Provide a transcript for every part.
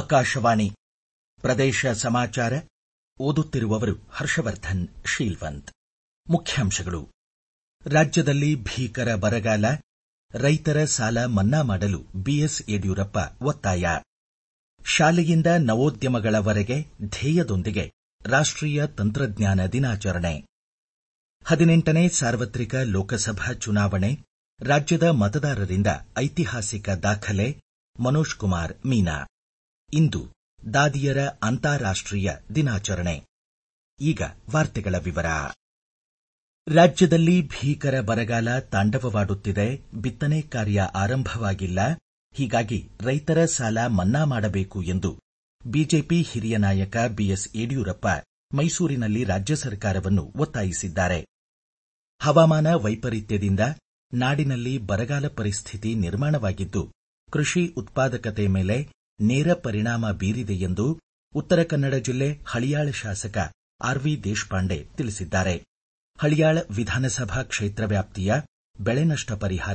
ಆಕಾಶವಾಣಿ ಪ್ರದೇಶ ಸಮಾಚಾರ ಓದುತ್ತಿರುವವರು ಹರ್ಷವರ್ಧನ್ ಶೀಲ್ವಂತ್. ಮುಖ್ಯಾಂಶಗಳು. ರಾಜ್ಯದಲ್ಲಿ ಭೀಕರ ಬರಗಾಲ, ರೈತರ ಸಾಲ ಮನ್ನಾ ಮಾಡಲು ಬಿಎಸ್ ಯಡಿಯೂರಪ್ಪ ಒತ್ತಾಯ. ಶಾಲೆಯಿಂದ ನವೋದ್ಯಮಗಳವರೆಗೆ ಧ್ಯೇಯದೊಂದಿಗೆ ರಾಷ್ಟ್ರೀಯ ತಂತ್ರಜ್ಞಾನ ದಿನಾಚರಣೆ. 18ನೇ ಸಾರ್ವತ್ರಿಕ ಲೋಕಸಭಾ ಚುನಾವಣೆ, ರಾಜ್ಯದ ಮತದಾರರಿಂದ ಐತಿಹಾಸಿಕ ದಾಖಲೆ. ಮನೋಜ್ ಕುಮಾರ್ ಮೀನಾ. ಇಂದು ದಾದಿಯರ ಅಂತಾರಾಷ್ಟ್ರೀಯ ದಿನಾಚರಣೆ. ಈಗ ವಾರ್ತೆಗಳ ವಿವರ. ರಾಜ್ಯದಲ್ಲಿ ಭೀಕರ ಬರಗಾಲ ತಾಂಡವವಾಡುತ್ತಿದೆ. ಬಿತ್ತನೆ ಕಾರ್ಯ ಆರಂಭವಾಗಿಲ್ಲ. ಹೀಗಾಗಿ ರೈತರ ಸಾಲ ಮನ್ನಾ ಮಾಡಬೇಕು ಎಂದು ಬಿಜೆಪಿ ಹಿರಿಯ ನಾಯಕ ಬಿಎಸ್ ಯಡಿಯೂರಪ್ಪ ಮೈಸೂರಿನಲ್ಲಿ ರಾಜ್ಯ ಸರ್ಕಾರವನ್ನು ಒತ್ತಾಯಿಸಿದ್ದಾರೆ. ಹವಾಮಾನ ವೈಪರೀತ್ಯದಿಂದ ನಾಡಿನಲ್ಲಿ ಬರಗಾಲ ಪರಿಸ್ಥಿತಿ ನಿರ್ಮಾಣವಾಗಿದ್ದು, ಕೃಷಿ ಉತ್ಪಾದಕತೆ ಮೇಲೆ ನೇರ ಪರಿಣಾಮ ಬೀರಿದೆ ಎಂದು ಉತ್ತರ ಕನ್ನಡ ಜಿಲ್ಲೆ ಹಳಿಯಾಳ ಶಾಸಕ ಆರ್ವಿ ದೇಶಪಾಂಡೆ ತಿಳಿಸಿದ್ದಾರೆ. ಹಳಿಯಾಳ ವಿಧಾನಸಭಾ ಕ್ಷೇತ್ರ ವ್ಯಾಪ್ತಿಯ ಬೆಳೆ ನಷ್ಟ ಪರಿಹಾರ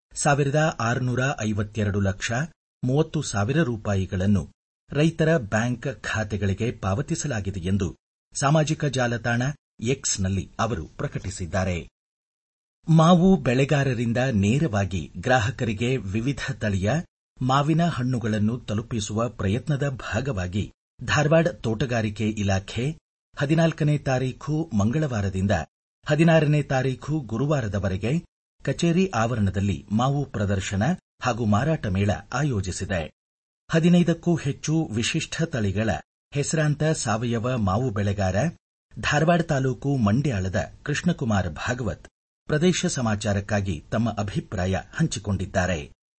1,652,30,00,30,000 ರೂಪಾಯಿಗಳನ್ನು ರೈತರ ಬ್ಯಾಂಕ್ ಖಾತೆಗಳಿಗೆ ಪಾವತಿಸಲಾಗಿದೆ ಎಂದು ಸಾಮಾಜಿಕ ಜಾಲತಾಣ ಎಕ್ಸ್ನಲ್ಲಿ ಅವರು ಪ್ರಕಟಿಸಿದ್ದಾರೆ. ಮಾವು ಬೆಳೆಗಾರರಿಂದ ನೇರವಾಗಿ ಗ್ರಾಹಕರಿಗೆ ವಿವಿಧ ತಳಿಯ ಮಾವಿನ ಹಣ್ಣುಗಳನ್ನು ತಲುಪಿಸುವ ಪ್ರಯತ್ನದ ಭಾಗವಾಗಿ ಧಾರವಾಡ ತೋಟಗಾರಿಕೆ ಇಲಾಖೆ 14ನೇ ತಾರೀಖು ಮಂಗಳವಾರದಿಂದ 16ನೇ ತಾರೀಖು ಗುರುವಾರದವರೆಗೆ ಕಚೇರಿ ಆವರಣದಲ್ಲಿ ಮಾವು ಪ್ರದರ್ಶನ ಹಾಗೂ ಮಾರಾಟ ಮೇಳ ಆಯೋಜಿಸಿದೆ. 15ಕ್ಕೂ ಹೆಚ್ಚು ವಿಶಿಷ್ಟ ತಳಿಗಳ ಹೆಸರಾಂತ ಸಾವಯವ ಮಾವು ಬೆಳೆಗಾರ ಧಾರವಾಡ ತಾಲೂಕು ಮಂಡ್ಯಾಳದ ಕೃಷ್ಣಕುಮಾರ್ ಭಾಗವತ್ ಪ್ರದೇಶ ಸಮಾಚಾರಕ್ಕಾಗಿ ತಮ್ಮ ಅಭಿಪ್ರಾಯ ಹಂಚಿಕೊಂಡಿದ್ದಾರೆ.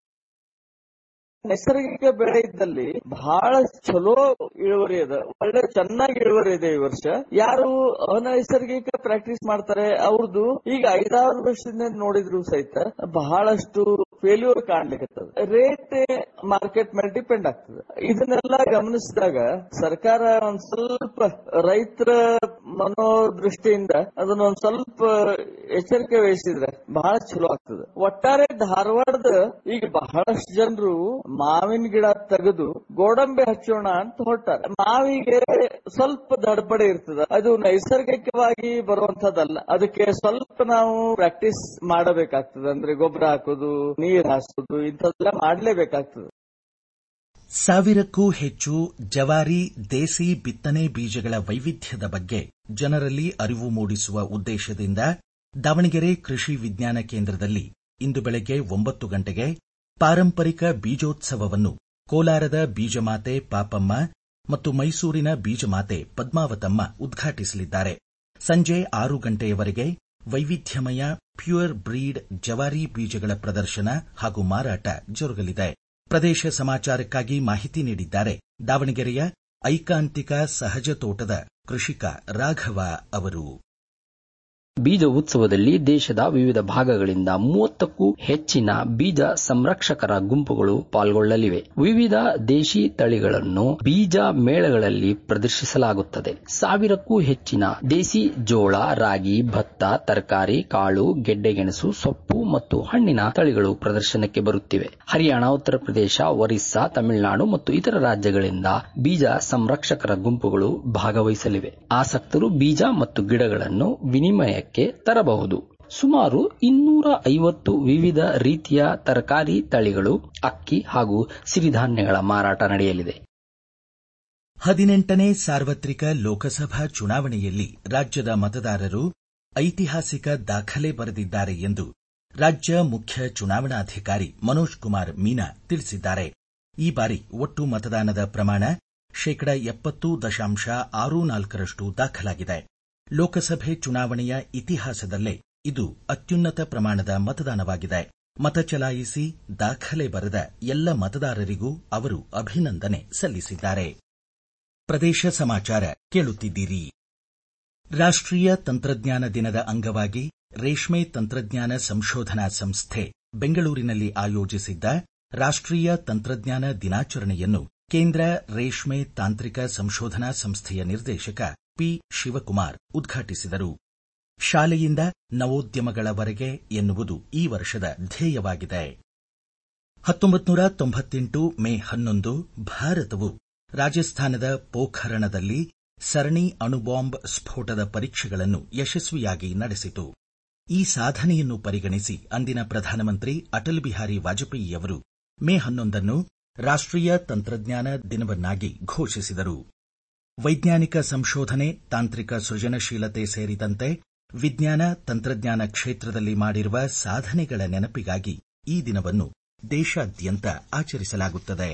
ನೈಸರ್ಗಿಕ ಬೆಳೆ ಇದ್ದಲ್ಲಿ ಬಹಳ ಚಲೋ ಇಳುವರಿ ಇದೆ, ಒಳ್ಳೆ ಚೆನ್ನಾಗಿ ಇಳುವರಿ ಇದೆ. ಈ ವರ್ಷ ಯಾರು ಅನೈಸರ್ಗಿಕ ಪ್ರಾಕ್ಟೀಸ್ ಮಾಡ್ತಾರೆ ಅವ್ರದ್ದು ಈಗ 5-6 ವರ್ಷದಿಂದ ನೋಡಿದ್ರು ಸಹಿತ ಬಹಳಷ್ಟು ಫೇಲ್ಯೂರ್ ಕಾಣ್ಲಿಕ್ಕೆ ರೇಟ್ ಮಾರ್ಕೆಟ್ ಮೇಲೆ ಡಿಪೆಂಡ್ ಆಗ್ತದೆ. ಇದನ್ನೆಲ್ಲ ಗಮನಿಸಿದಾಗ ಸರ್ಕಾರ ಒಂದ್ ಸ್ವಲ್ಪ ರೈತರ ಮನೋದೃಷ್ಟಿಯಿಂದ ಅದನ್ನೊಂದ್ ಸ್ವಲ್ಪ ಎಚ್ಚರಿಕೆ ವಹಿಸಿದ್ರೆ ಬಹಳ ಚಲೋ ಆಗ್ತದೆ. ಒಟ್ಟಾರೆ ಧಾರವಾಡದ ಈಗ ಬಹಳಷ್ಟು ಜನರು ಮಾವಿನ ಗಿಡ ತೆಗೆದು ಗೋಡಂಬಿ ಹಚ್ಚೋಣ ಅಂತ ಹೊರಟಾರೆ. ಮಾವಿಗೆ ಸ್ವಲ್ಪ ದಡಪಡೆ ಇರ್ತದೆ, ಅದು ನೈಸರ್ಗಿಕವಾಗಿ ಬರುವಂತದ್ದಲ್ಲ. ಅದಕ್ಕೆ ಸ್ವಲ್ಪ ನಾವು ಪ್ರಾಕ್ಟೀಸ್ ಮಾಡಬೇಕಾಗ್ತದೆ. ಅಂದ್ರೆ ಗೊಬ್ಬರ ಹಾಕೋದು, ನೀರ್ ಹಾಸೋದು ಇಂಥದ್ದೆಲ್ಲ ಮಾಡಲೇಬೇಕಾಗ್ತದೆ. 1000ಕ್ಕೂ ಹೆಚ್ಚು ಜವಾರಿ ದೇಸಿ ಬಿತ್ತನೆ ಬೀಜಗಳ ವೈವಿಧ್ಯದ ಬಗ್ಗೆ ಜನರಲ್ಲಿ ಅರಿವು ಮೂಡಿಸುವ ಉದ್ದೇಶದಿಂದ ದಾವಣಗೆರೆ ಕೃಷಿ ವಿಜ್ಞಾನ ಕೇಂದ್ರದಲ್ಲಿ ಇಂದು ಬೆಳಗ್ಗೆ 9 ಗಂಟೆಗೆ ಪಾರಂಪರಿಕ ಬೀಜೋತ್ಸವವನ್ನು ಕೋಲಾರದ ಬೀಜಮಾತೆ ಪಾಪಮ್ಮ ಮತ್ತು ಮೈಸೂರಿನ ಬೀಜಮಾತೆ ಪದ್ಮಾವತಮ್ಮ ಉದ್ಘಾಟಿಸಲಿದ್ದಾರೆ. ಸಂಜೆ 6 ಗಂಟೆಯವರೆಗೆ ವೈವಿಧ್ಯಮಯ ಪ್ಯೂರ್ ಬ್ರೀಡ್ ಜವಾರಿ ಬೀಜಗಳ ಪ್ರದರ್ಶನ ಹಾಗೂ ಮಾರಾಟ ಜರುಗಲಿದೆ. ಪ್ರದೇಶ ಸಮಾಚಾರಕ್ಕಾಗಿ ಮಾಹಿತಿ ನೀಡಿದ್ದಾರೆ ದಾವಣಗೆರೆಯ ಐಕಾಂತಿಕ ಸಹಜ ತೋಟದ ಕೃಷಿಕ ರಾಘವ ಅವರು. ಬೀಜ ಉತ್ಸವದಲ್ಲಿ ದೇಶದ ವಿವಿಧ ಭಾಗಗಳಿಂದ 30ಕ್ಕೂ ಹೆಚ್ಚಿನ ಬೀಜ ಸಂರಕ್ಷಕರ ಗುಂಪುಗಳು ಪಾಲ್ಗೊಳ್ಳಲಿವೆ. ವಿವಿಧ ದೇಶಿ ತಳಿಗಳನ್ನು ಬೀಜ ಮೇಳಗಳಲ್ಲಿ ಪ್ರದರ್ಶಿಸಲಾಗುತ್ತದೆ. 1000ಕ್ಕೂ ಹೆಚ್ಚಿನ ದೇಸಿ ಜೋಳ, ರಾಗಿ, ಭತ್ತ, ತರಕಾರಿ, ಕಾಳು, ಗೆಡ್ಡೆಗೆಣಸು, ಸೊಪ್ಪು ಮತ್ತು ಹಣ್ಣಿನ ತಳಿಗಳು ಪ್ರದರ್ಶನಕ್ಕೆ ಬರುತ್ತಿವೆ. ಹರಿಯಾಣ, ಉತ್ತರ ಪ್ರದೇಶ, ಒರಿಸ್ಸಾ, ತಮಿಳುನಾಡು ಮತ್ತು ಇತರ ರಾಜ್ಯಗಳಿಂದ ಬೀಜ ಸಂರಕ್ಷಕರ ಗುಂಪುಗಳು ಭಾಗವಹಿಸಲಿವೆ. ಆಸಕ್ತರು ಬೀಜ ಮತ್ತು ಗಿಡಗಳನ್ನು ವಿನಿಮಯ ತರಬಹುದು. ಸುಮಾರು 250 ವಿವಿಧ ರೀತಿಯ ತರಕಾರಿ ತಳಿಗಳು, ಅಕ್ಕಿ ಹಾಗೂ ಸಿರಿಧಾನ್ಯಗಳ ಮಾರಾಟ ನಡೆಯಲಿದೆ. 18ನೇ ಸಾರ್ವತ್ರಿಕ ಲೋಕಸಭಾ ಚುನಾವಣೆಯಲ್ಲಿ ರಾಜ್ಯದ ಮತದಾರರು ಐತಿಹಾಸಿಕ ದಾಖಲೆ ಬರೆದಿದ್ದಾರೆ ಎಂದು ರಾಜ್ಯ ಮುಖ್ಯ ಚುನಾವಣಾಧಿಕಾರಿ ಮನೋಜ್ ಕುಮಾರ್ ಮೀನಾ ತಿಳಿಸಿದ್ದಾರೆ. ಈ ಬಾರಿ ಒಟ್ಟು ಮತದಾನದ ಪ್ರಮಾಣ 70.64% ದಾಖಲಾಗಿದೆ. ಲೋಕಸಭೆ ಚುನಾವಣೆಯ ಇತಿಹಾಸದಲ್ಲೇ ಇದು ಅತ್ಯುನ್ನತ ಪ್ರಮಾಣದ ಮತದಾನವಾಗಿದೆ. ಮತ ಚಲಾಯಿಸಿ ದಾಖಲೆ ಬರೆದ ಎಲ್ಲ ಮತದಾರರಿಗೂ ಅವರು ಅಭಿನಂದನೆ ಸಲ್ಲಿಸಿದ್ದಾರೆ. ಪ್ರದೇಶ ಸಮಾಚಾರ ಕೇಳುತ್ತಿದ್ದೀರಿ. ರಾಷ್ಟ್ರೀಯ ತಂತ್ರಜ್ಞಾನ ದಿನದ ಅಂಗವಾಗಿ ರೇಷ್ಮೆ ತಂತ್ರಜ್ಞಾನ ಸಂಶೋಧನಾ ಸಂಸ್ಥೆ ಬೆಂಗಳೂರಿನಲ್ಲಿ ಆಯೋಜಿಸಿದ್ದ ರಾಷ್ಟ್ರೀಯ ತಂತ್ರಜ್ಞಾನ ದಿನಾಚರಣೆಯನ್ನು ಕೇಂದ್ರ ರೇಷ್ಮೆ ತಾಂತ್ರಿಕ ಸಂಶೋಧನಾ ಸಂಸ್ಥೆಯ ನಿರ್ದೇಶಕ ಪಿ ಶಿವಕುಮಾರ್ ಉದ್ಘಾಟಿಸಿದರು. ಶಾಲೆಯಿಂದ ನವೋದ್ಯಮಗಳವರೆಗೆ ಎನ್ನುವುದು ಈ ವರ್ಷದ ಧ್ಯೇಯವಾಗಿದೆ. 1998 ಮೇ 11 ಭಾರತವು ರಾಜಸ್ಥಾನದ ಪೋಖರಣದಲ್ಲಿ ಸರಣಿ ಅಣುಬಾಂಬ್ ಸ್ಫೋಟದ ಪರೀಕ್ಷೆಗಳನ್ನು ಯಶಸ್ವಿಯಾಗಿ ನಡೆಸಿತು. ಈ ಸಾಧನೆಯನ್ನು ಪರಿಗಣಿಸಿ ಅಂದಿನ ಪ್ರಧಾನಮಂತ್ರಿ ಅಟಲ್ ಬಿಹಾರಿ ವಾಜಪೇಯಿಯವರು ಮೇ 11 ರಾಷ್ಟ್ರೀಯ ತಂತ್ರಜ್ಞಾನ ದಿನವನ್ನಾಗಿ ಘೋಷಿಸಿದರು. ವೈಜ್ಞಾನಿಕ ಸಂಶೋಧನೆ, ತಾಂತ್ರಿಕ ಸೃಜನಶೀಲತೆ ಸೇರಿದಂತೆ ವಿಜ್ಞಾನ ತಂತ್ರಜ್ಞಾನ ಕ್ಷೇತ್ರದಲ್ಲಿ ಮಾಡಿರುವ ಸಾಧನೆಗಳ ನೆನಪಿಗಾಗಿ ಈ ದಿನವನ್ನು ದೇಶಾದ್ಯಂತ ಆಚರಿಸಲಾಗುತ್ತದೆ.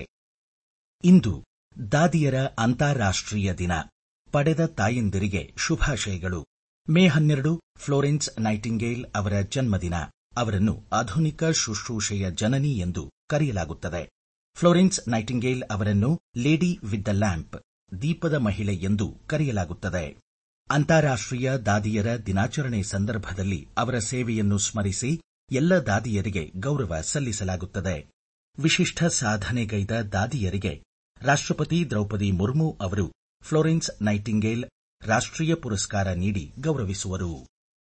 ಇಂದು ದಾದಿಯರ ಅಂತಾರಾಷ್ಟ್ರೀಯ ದಿನ. ಪಡೆದ ತಾಯಂದಿರಿಗೆ ಶುಭಾಶಯಗಳು. ಮೇ 12 ಫ್ಲೋರೆನ್ಸ್ ನೈಟಿಂಗೇಲ್ ಅವರ ಜನ್ಮದಿನ. ಅವರನ್ನು ಆಧುನಿಕ ಶುಶ್ರೂಷೆಯ ಜನನಿ ಎಂದು ಕರೆಯಲಾಗುತ್ತದೆ. ಫ್ಲೋರೆನ್ಸ್ ನೈಟಿಂಗೇಲ್ ಅವರನ್ನು ಲೇಡಿ ವಿತ್ ದ ಲ್ಯಾಂಪ್, ದೀಪದ ಮಹಿಳೆ ಎಂದು ಕರೆಯಲಾಗುತ್ತದೆ. ಅಂತಾರಾಷ್ಟ್ರೀಯ ದಾದಿಯರ ದಿನಾಚರಣೆ ಸಂದರ್ಭದಲ್ಲಿ ಅವರ ಸೇವೆಯನ್ನು ಸ್ಮರಿಸಿ ಎಲ್ಲ ದಾದಿಯರಿಗೆ ಗೌರವ ಸಲ್ಲಿಸಲಾಗುತ್ತದೆ. ವಿಶಿಷ್ಟ ಸಾಧನೆಗೈದ ದಾದಿಯರಿಗೆ ರಾಷ್ಟ್ರಪತಿ ದ್ರೌಪದಿ ಮುರ್ಮು ಅವರು ಫ್ಲೋರೆನ್ಸ್ ನೈಟಿಂಗೇಲ್ ರಾಷ್ಟ್ರೀಯ ಪುರಸ್ಕಾರ ನೀಡಿ ಗೌರವಿಸುವರು.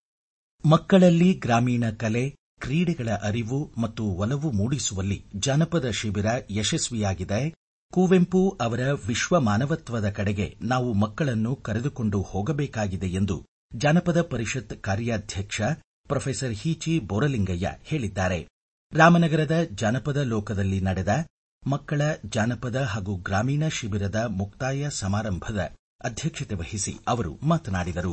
ಮಕ್ಕಳಲ್ಲಿ ಗ್ರಾಮೀಣ ಕಲೆ, ಕ್ರೀಡೆಗಳ ಅರಿವು ಮತ್ತು ಒಲವು ಮೂಡಿಸುವಲ್ಲಿ ಜಾನಪದ ಶಿಬಿರ ಯಶಸ್ವಿಯಾಗಿದೆ. ಕುವೆಂಪು ಅವರ ವಿಶ್ವ ಮಾನವತ್ವದ ಕಡೆಗೆ ನಾವು ಮಕ್ಕಳನ್ನು ಕರೆದುಕೊಂಡು ಹೋಗಬೇಕಾಗಿದೆ ಎಂದು ಜಾನಪದ ಪರಿಷತ್ ಕಾರ್ಯಾಧ್ಯಕ್ಷ ಪ್ರೊಫೆಸರ್ ಹೀಚಿ ಬೋರಲಿಂಗಯ್ಯ ಹೇಳಿದ್ದಾರೆ. ರಾಮನಗರದ ಜಾನಪದ ಲೋಕದಲ್ಲಿ ನಡೆದ ಮಕ್ಕಳ ಜಾನಪದ ಹಾಗೂ ಗ್ರಾಮೀಣ ಶಿಬಿರದ ಮುಕ್ತಾಯ ಸಮಾರಂಭದ ಅಧ್ಯಕ್ಷತೆ ವಹಿಸಿ ಅವರು ಮಾತನಾಡಿದರು.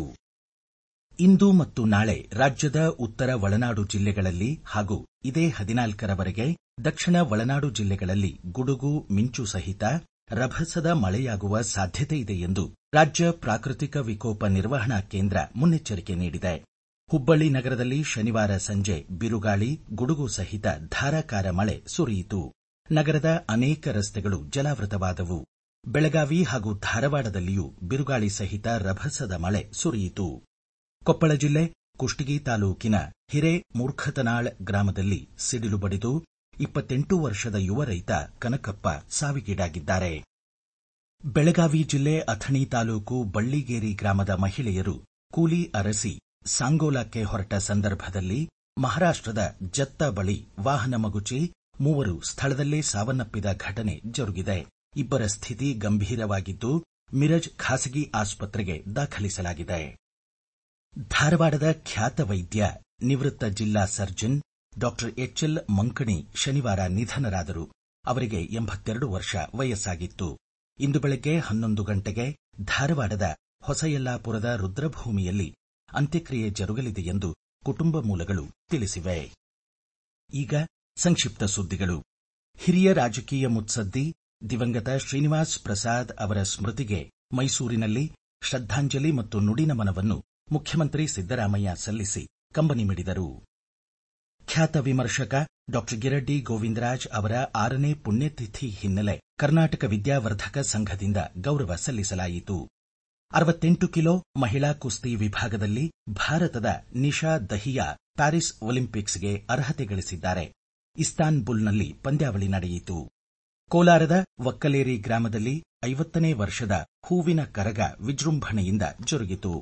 ಇಂದು ಮತ್ತು ನಾಳೆ ರಾಜ್ಯದ ಉತ್ತರ ಒಳನಾಡು ಜಿಲ್ಲೆಗಳಲ್ಲಿ ಹಾಗೂ ಇದೇ 14ರವರೆಗೆ ದಕ್ಷಿಣ ಒಳನಾಡು ಜಿಲ್ಲೆಗಳಲ್ಲಿ ಗುಡುಗು, ಮಿಂಚು ಸಹಿತ ರಭಸದ ಮಳೆಯಾಗುವ ಸಾಧ್ಯತೆಯಿದೆ ಎಂದು ರಾಜ್ಯ ಪ್ರಾಕೃತಿಕ ವಿಕೋಪ ನಿರ್ವಹಣಾ ಕೇಂದ್ರ ಮುನ್ನೆಚ್ಚರಿಕೆ ನೀಡಿದೆ. ಹುಬ್ಬಳ್ಳಿ ನಗರದಲ್ಲಿ ಶನಿವಾರ ಸಂಜೆ ಬಿರುಗಾಳಿ, ಗುಡುಗು ಸಹಿತ ಧಾರಾಕಾರ ಮಳೆ ಸುರಿಯಿತು. ನಗರದ ಅನೇಕ ರಸ್ತೆಗಳು ಜಲಾವೃತವಾದವು. ಬೆಳಗಾವಿ ಹಾಗೂ ಧಾರವಾಡದಲ್ಲಿಯೂ ಬಿರುಗಾಳಿ ಸಹಿತ ರಭಸದ ಮಳೆ ಸುರಿಯಿತು. ಕೊಪ್ಪಳ ಜಿಲ್ಲೆ ಕುಷ್ಟಗಿ ತಾಲೂಕಿನ ಹಿರೇಮೂರ್ಖತನಾಳ್ ಗ್ರಾಮದಲ್ಲಿ ಸಿಡಿಲು ಬಡಿದು 28 ವರ್ಷದ ಯುವ ರೈತ ಕನಕಪ್ಪ ಸಾವಿಗೀಡಾಗಿದ್ದಾರೆ. ಬೆಳಗಾವಿ ಜಿಲ್ಲೆ ಅಥಣಿ ತಾಲೂಕು ಬಳ್ಳಿಗೇರಿ ಗ್ರಾಮದ ಮಹಿಳೆಯರು ಕೂಲಿ ಅರಸಿ ಸಾಂಗೋಲಾಕ್ಕೆ ಹೊರಟ ಸಂದರ್ಭದಲ್ಲಿ ಮಹಾರಾಷ್ಟದ ಜತ್ತ ಬಳಿ ವಾಹನ ಮಗುಚಿ 3 ಸ್ಥಳದಲ್ಲೇ ಸಾವನ್ನಪ್ಪಿದ ಘಟನೆ ಜರುಗಿದೆ. ಇಬ್ಬರ ಸ್ಥಿತಿ ಗಂಭೀರವಾಗಿದ್ದು ಮಿರಜ್ ಖಾಸಗಿ ಆಸ್ಪತ್ರೆಗೆ ದಾಖಲಿಸಲಾಗಿದೆ. ಧಾರವಾಡದ ಖ್ಯಾತ ವೈದ್ಯ, ನಿವೃತ್ತ ಜಿಲ್ಲಾ ಸರ್ಜನ್ ಡಾ ಎಚ್ಎಲ್ ಮಂಕಣಿ ಶನಿವಾರ ನಿಧನರಾದರು. ಅವರಿಗೆ 82 ವರ್ಷ ವಯಸ್ಸಾಗಿತ್ತು. ಇಂದು ಬೆಳಗ್ಗೆ 11 ಗಂಟೆಗೆ ಧಾರವಾಡದ ಹೊಸಯಲ್ಲಾಪುರದ ರುದ್ರಭೂಮಿಯಲ್ಲಿ ಅಂತ್ಯಕ್ರಿಯೆ ಜರುಗಲಿದೆ ಎಂದು ಕುಟುಂಬ ಮೂಲಗಳು ತಿಳಿಸಿವೆ. ಈಗ ಸಂಕ್ಷಿಪ್ತ ಸುದ್ದಿಗಳು. ಹಿರಿಯ ರಾಜಕೀಯ ಮುತ್ಸದ್ದಿ ದಿವಂಗತ ಶ್ರೀನಿವಾಸ್ ಪ್ರಸಾದ್ ಅವರ ಸ್ಮೃತಿಗೆ ಮೈಸೂರಿನಲ್ಲಿ ಶ್ರದ್ಧಾಂಜಲಿ ಮತ್ತು ನುಡಿನಮನವನ್ನು ಮುಖ್ಯಮಂತ್ರಿ ಸಿದ್ದರಾಮಯ್ಯ ಸಲ್ಲಿಸಿ ಕಂಬನಿ ಮಿಡಿದರು. ಖ್ಯಾತ ವಿಮರ್ಶಕ ಡಾ ಗಿರಡ್ಡಿ ಗೋವಿಂದರಾಜ್ ಅವರ 6ನೇ ಪುಣ್ಯತಿಥಿ ಹಿನ್ನೆಲೆ ಕರ್ನಾಟಕ ವಿದ್ಯಾವರ್ಧಕ ಸಂಘದಿಂದ ಗೌರವ ಸಲ್ಲಿಸಲಾಯಿತು. 68 ಕಿಲೋ ಮಹಿಳಾ ಕುಸ್ತಿ ವಿಭಾಗದಲ್ಲಿ ಭಾರತದ ನಿಶಾ ದಹಿಯಾ ಪ್ಯಾರಿಸ್ ಒಲಿಂಪಿಕ್ಸ್ಗೆ ಅರ್ಹತೆ ಗಳಿಸಿದ್ದಾರೆ. ಇಸ್ತಾನ್ಬುಲ್ನಲ್ಲಿ ಪಂದ್ಯಾವಳಿ ನಡೆಯಿತು. ಕೋಲಾರದ ವಕ್ಕಲೇರಿ ಗ್ರಾಮದಲ್ಲಿ 50ನೇ ವರ್ಷದ ಹೂವಿನ ಕರಗ ವಿಜೃಂಭಣೆಯಿಂದ ಜರುಗಿತು.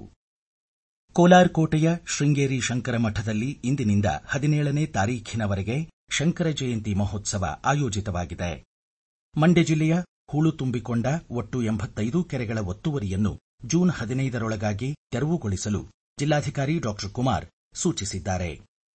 ಕೋಲಾರ ಕೋಟೆಯ ಶೃಂಗೇರಿ ಶಂಕರ ಮಠದಲ್ಲಿ ಇಂದಿನಿಂದ 17ನೇ ತಾರೀಖಿನವರೆಗೆ ಶಂಕರ ಜಯಂತಿ ಮಹೋತ್ಸವ ಆಯೋಜಿತವಾಗಿದೆ. ಮಂಡ್ಯ ಜಿಲ್ಲೆಯ ಹೂಳು ತುಂಬಿಕೊಂಡ ಒಟ್ಟು 85 ಕೆರೆಗಳ ಒತ್ತುವರಿಯನ್ನು ಜೂನ್ 15ರೊಳಗಾಗಿ ತೆರವುಗೊಳಿಸಲು ಜಿಲ್ಲಾಧಿಕಾರಿ ಡಾ ಕುಮಾರ್ ಸೂಚಿಸಿದ್ದಾರೆ.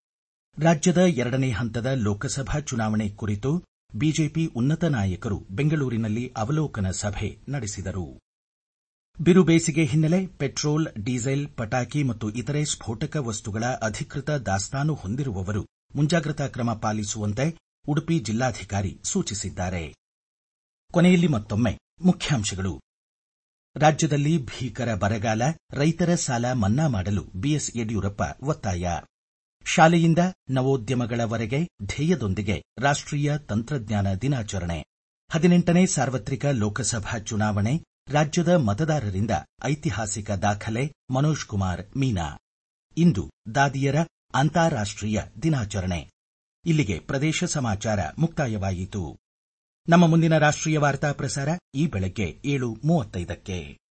ರಾಜ್ಯದ 2ನೇ ಹಂತದ ಲೋಕಸಭಾ ಚುನಾವಣೆ ಕುರಿತು ಬಿಜೆಪಿ ಉನ್ನತ ನಾಯಕರು ಬೆಂಗಳೂರಿನಲ್ಲಿ ಅವಲೋಕನ ಸಭೆ ನಡೆಸಿದರು. ಬಿರು ಬೇಸಿಗೆ ಹಿನ್ನೆಲೆ ಪೆಟ್ರೋಲ್, ಡೀಸೆಲ್, ಪಟಾಕಿ ಮತ್ತು ಇತರೆ ಸ್ಫೋಟಕ ವಸ್ತುಗಳ ಅಧಿಕೃತ ದಾಸ್ತಾನು ಹೊಂದಿರುವವರು ಮುಂಜಾಗ್ರತಾ ಕ್ರಮ ಪಾಲಿಸುವಂತೆ ಉಡುಪಿ ಜಿಲ್ಲಾಧಿಕಾರಿ ಸೂಚಿಸಿದ್ದಾರೆ. ಕೊನೆಯಲ್ಲಿ ಮತ್ತೊಮ್ಮೆ ಮುಖ್ಯಾಂಶಗಳು. ರಾಜ್ಯದಲ್ಲಿ ಭೀಕರ ಬರಗಾಲ, ರೈತರ ಸಾಲ ಮನ್ನಾ ಮಾಡಲು ಬಿಎಸ್ ಯಡಿಯೂರಪ್ಪ ಒತ್ತಾಯ. ಶಾಲೆಯಿಂದ ನವೋದ್ಯಮಗಳವರೆಗೆ ಧ್ಯೇಯದೊಂದಿಗೆ ರಾಷ್ಟ್ರೀಯ ತಂತ್ರಜ್ಞಾನ ದಿನಾಚರಣೆ. 18ನೇ ಸಾರ್ವತ್ರಿಕ ಲೋಕಸಭಾ ಚುನಾವಣೆ, ರಾಜ್ಯದ ಮತದಾರರಿಂದ ಐತಿಹಾಸಿಕ ದಾಖಲೆ. ಮನೋಜ್ ಕುಮಾರ್ ಮೀನಾ. ಇಂದು ದಾದಿಯರ ಅಂತಾರಾಷ್ಟ್ರೀಯ ದಿನಾಚರಣೆ. ಇಲ್ಲಿಗೆ ಪ್ರದೇಶ ಸಮಾಚಾರ ಮುಕ್ತಾಯವಾಯಿತು. ನಮ್ಮ ಮುಂದಿನ ರಾಷ್ಟ್ರೀಯ ವಾರ್ತಾ ಪ್ರಸಾರ ಈ ಬೆಳಗ್ಗೆ 7:35ಕ್ಕೆ.